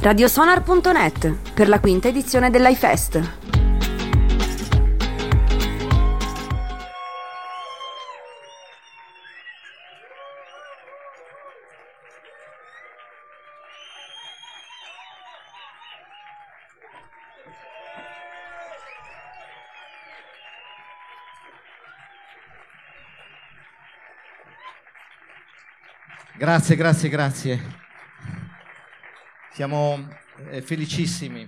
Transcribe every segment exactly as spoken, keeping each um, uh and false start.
Radiosonar punto net per la quinta edizione dell'I-Fest. Grazie, grazie, grazie. Siamo eh, felicissimi.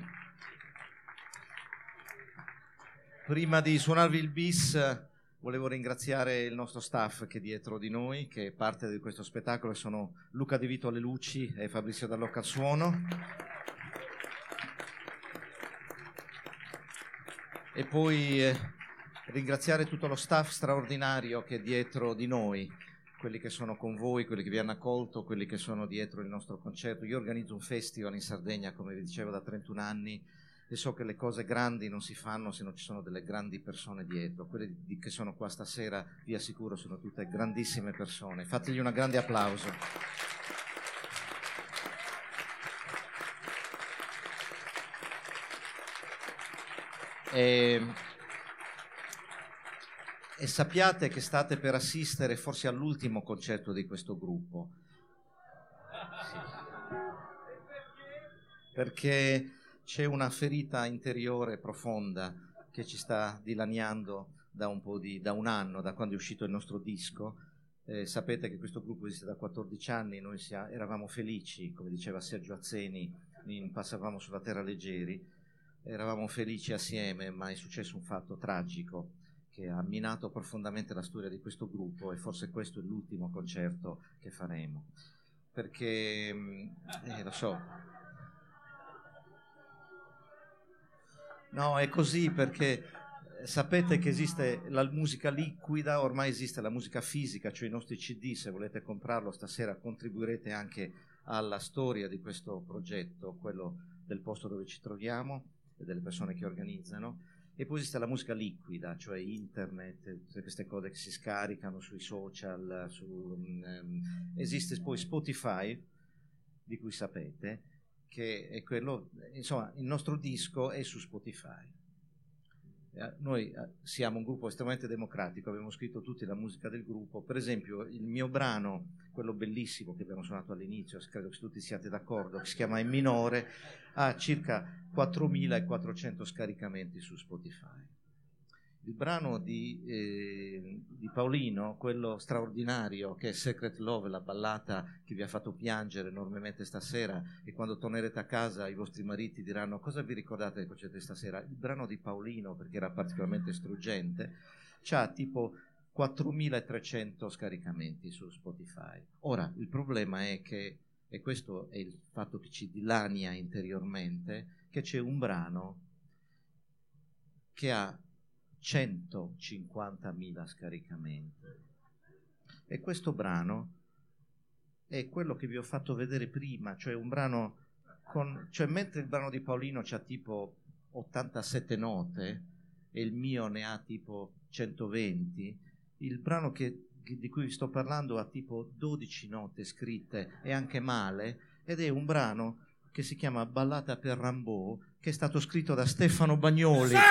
Prima di suonarvi il bis, volevo ringraziare il nostro staff che è dietro di noi, che è parte di questo spettacolo, sono Luca De Vito alle luci e Fabrizio Dall'Occa al suono. E poi eh, ringraziare tutto lo staff straordinario che è dietro di noi, quelli che sono con voi, quelli che vi hanno accolto, quelli che sono dietro il nostro concerto. Io organizzo un festival in Sardegna, come vi dicevo, da trentuno anni, e so che le cose grandi non si fanno se non ci sono delle grandi persone dietro. Quelle di, che sono qua stasera, vi assicuro, sono tutte grandissime persone. Fategli un grande applauso. E... E sappiate che state per assistere forse all'ultimo concerto di questo gruppo. Sì. Perché c'è una ferita interiore profonda che ci sta dilaniando da un po' di, da un anno, da quando è uscito il nostro disco. Eh, sapete che questo gruppo esiste da quattordici anni, noi sia, eravamo felici, come diceva Sergio Azzeni, in Passavamo sulla terra leggeri, eravamo felici assieme, ma è successo un fatto tragico che ha minato profondamente la storia di questo gruppo, e forse questo è l'ultimo concerto che faremo, perché eh, lo so, no, è così, perché sapete che esiste la musica liquida, ormai esiste la musica fisica, cioè i nostri C D. Se volete comprarlo stasera contribuirete anche alla storia di questo progetto, quello del posto dove ci troviamo e delle persone che organizzano. E poi esiste la musica liquida, cioè internet, tutte queste cose che si scaricano sui social, su, um, esiste poi Spotify, di cui sapete, che è quello, insomma, il nostro disco è su Spotify. Eh, noi eh, siamo un gruppo estremamente democratico, abbiamo scritto tutti la musica del gruppo. Per esempio, il mio brano, quello bellissimo che abbiamo suonato all'inizio, credo che tutti siate d'accordo, che si chiama In minore, ha circa quattromilaquattrocento scaricamenti su Spotify. Il brano di, eh, di Paolino, quello straordinario che è Secret Love, la ballata che vi ha fatto piangere enormemente stasera, e quando tornerete a casa i vostri mariti diranno: cosa vi ricordate del concerto di stasera? Il brano di Paolino, perché era particolarmente struggente, c'ha tipo quattromilatrecento scaricamenti su Spotify. Ora, il problema è che, e questo è il fatto che ci dilania interiormente, che c'è un brano che ha centocinquantamila scaricamenti, e questo brano è quello che vi ho fatto vedere prima, cioè un brano con, cioè mentre il brano di Paolino c'ha tipo ottantasette note e il mio ne ha tipo centoventi, il brano che, di cui vi sto parlando ha tipo dodici note scritte e anche male, ed è un brano che si chiama Ballata per Rimbaud, che è stato scritto da Stefano Bagnoli. Sì!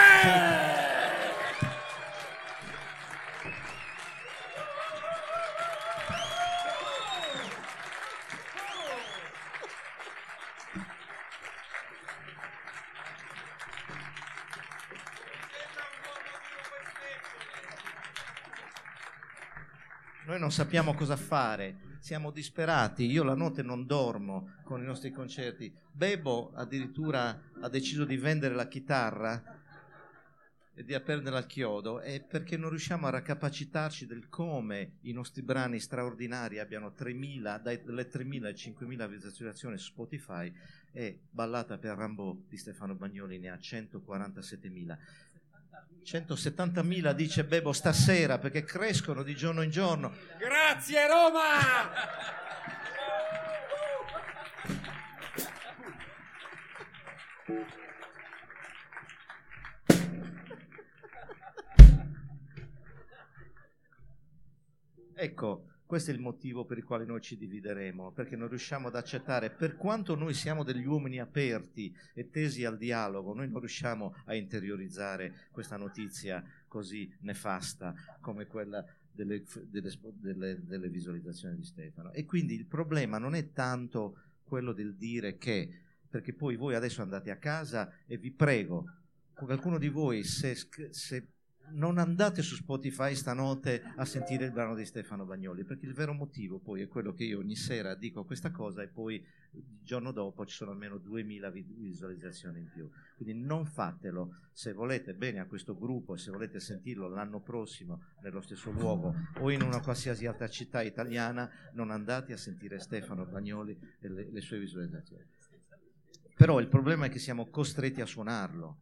Noi non sappiamo cosa fare, siamo disperati. Io la notte non dormo con i nostri concerti. Bebo addirittura ha deciso di vendere la chitarra e di appenderla al chiodo, è perché non riusciamo a raccapacitarci del come i nostri brani straordinari abbiano tremila, dalle tremila ai cinquemila visualizzazioni su Spotify, e Ballata per Rimbaud di Stefano Bagnoli ne ha centoquarantasettemila. centosettantamila dice Bebo stasera, perché crescono di giorno in giorno. Grazie Roma! Ecco, Questo è il motivo per il quale noi ci divideremo, perché non riusciamo ad accettare, per quanto noi siamo degli uomini aperti e tesi al dialogo, noi non riusciamo a interiorizzare questa notizia così nefasta come quella delle, delle, delle, delle visualizzazioni di Stefano. E quindi il problema non è tanto quello del dire che, perché poi voi adesso andate a casa e vi prego, qualcuno di voi, se, se non andate su Spotify stanotte a sentire il brano di Stefano Bagnoli, perché il vero motivo poi è quello che io ogni sera dico questa cosa e poi il giorno dopo ci sono almeno duemila visualizzazioni in più. Quindi non fatelo. Se volete bene a questo gruppo, se volete sentirlo l'anno prossimo nello stesso luogo o in una qualsiasi altra città italiana, non andate a sentire Stefano Bagnoli e le, le sue visualizzazioni. Però il problema è che siamo costretti a suonarlo,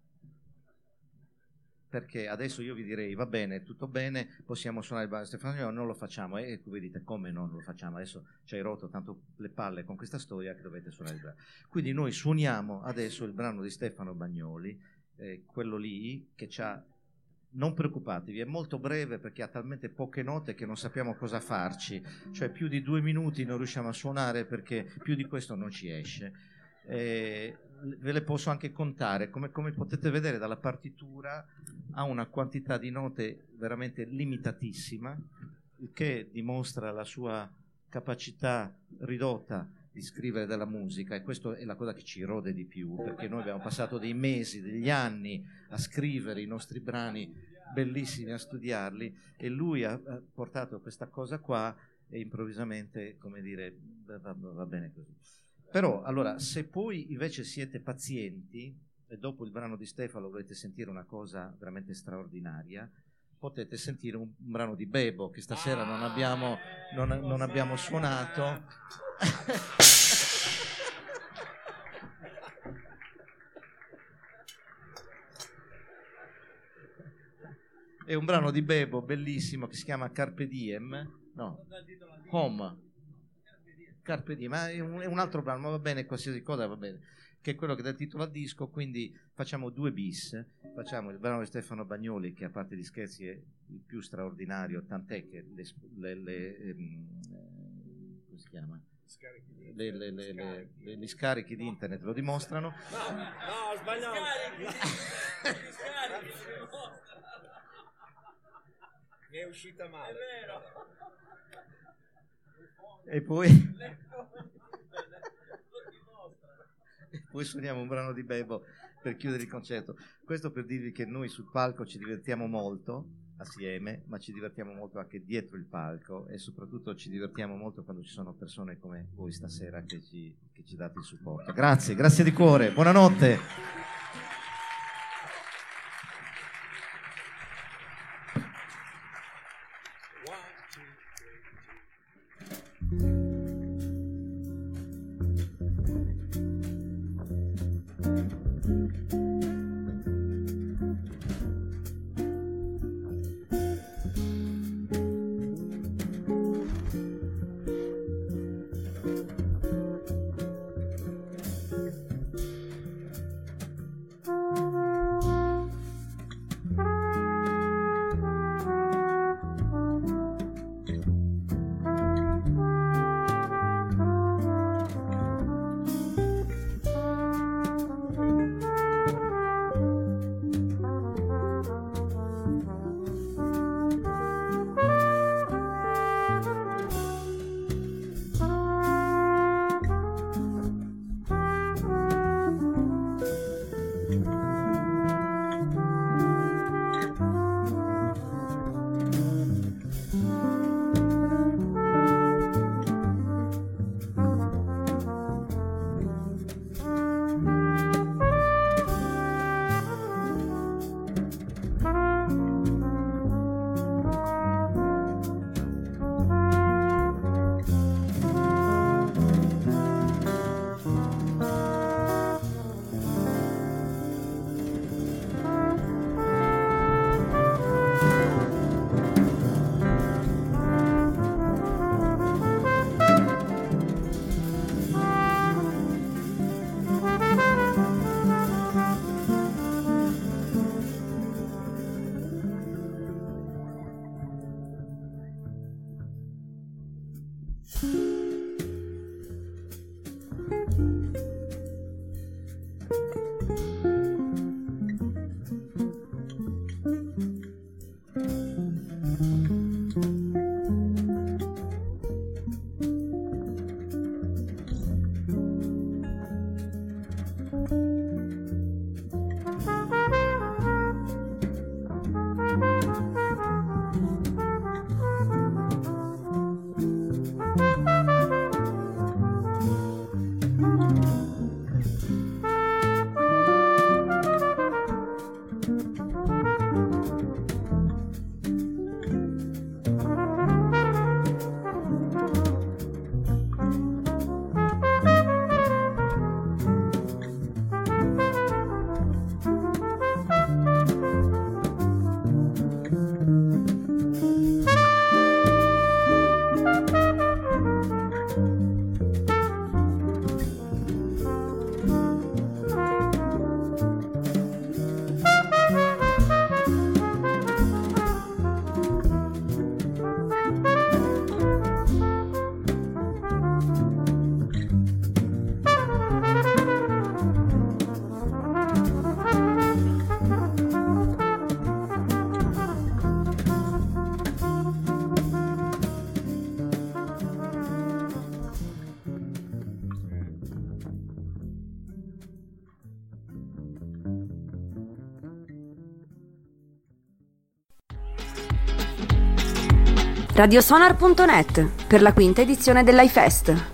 perché adesso io vi direi va bene, tutto bene, possiamo suonare il brano di Stefano Bagnoli, non lo facciamo, e voi dite come non lo facciamo, adesso ci hai rotto tanto le palle con questa storia che dovete suonare il brano. Quindi noi suoniamo adesso il brano di Stefano Bagnoli, eh, quello lì che c'ha, non preoccupatevi, è molto breve perché ha talmente poche note che non sappiamo cosa farci, cioè più di due minuti non riusciamo a suonare perché più di questo non ci esce. Eh, ve le posso anche contare, come, come potete vedere dalla partitura ha una quantità di note veramente limitatissima, il che dimostra la sua capacità ridotta di scrivere della musica, e questa è la cosa che ci rode di più, perché noi abbiamo passato dei mesi, degli anni a scrivere i nostri brani bellissimi, a studiarli, e lui ha, ha portato questa cosa qua e improvvisamente, come dire, va, va bene così. Però, allora, se poi invece siete pazienti e dopo il brano di Stefano volete sentire una cosa veramente straordinaria, potete sentire un, un brano di Bebo che stasera non abbiamo, non, non abbiamo suonato. È un brano di Bebo bellissimo che si chiama Carpe Diem, no, Home. Carpe Diem, ma è un, è un altro brano, ma va bene, qualsiasi cosa va bene, che è quello che dà il titolo al disco. Quindi facciamo due bis, facciamo il brano di Stefano Bagnoli, che a parte gli scherzi è il più straordinario, tant'è che le, le, le ehm, come si chiama? Le, le, le, le, le, gli scarichi di internet lo dimostrano. No, no, ho sbagliato. Gli scarichi, mi è uscita male. È vero. E poi e poi suoniamo un brano di Bebo per chiudere il concerto. Questo per dirvi che noi sul palco ci divertiamo molto assieme, ma ci divertiamo molto anche dietro il palco, e soprattutto ci divertiamo molto quando ci sono persone come voi stasera che ci, che ci date il supporto. Grazie, grazie di cuore, buonanotte. Radiosonar punto net per la quinta edizione dell'iFest.